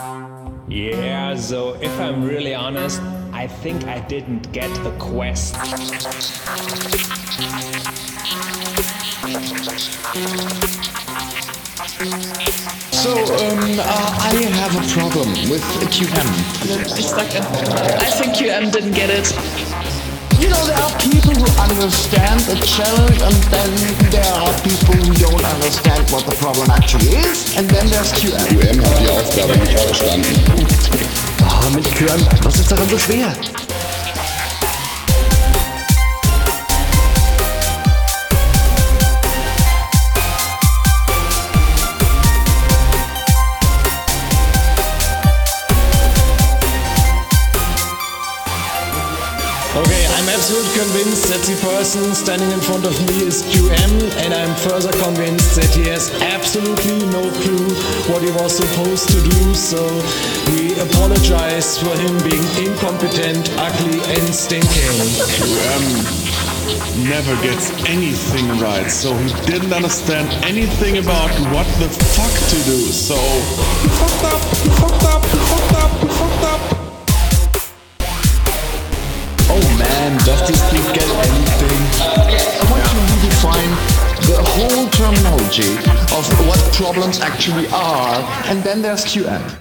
Yeah, so if I'm really honest, I think I didn't get the quest. So, I have a problem with QM. I think QM didn't get it. You know, there are people who understand the challenge, and then there are people who don't understand what the problem actually is, and then there's QM. QM hat die Aufgabe nicht verstanden. Ah, mit QM, was ist daran so schwer? Okay, I'm absolutely convinced that the person standing in front of me is QM, and I'm further convinced that he has absolutely no clue what he was supposed to do, so we apologize for him being incompetent, ugly and stinking. QM never gets anything right, so he didn't understand anything about what the fuck to do, so he fucked up, he fucked up, he fucked up, he fucked up. Oh man, does this kid get anything? I want to redefine the whole terminology of what problems actually are, and then there's QM.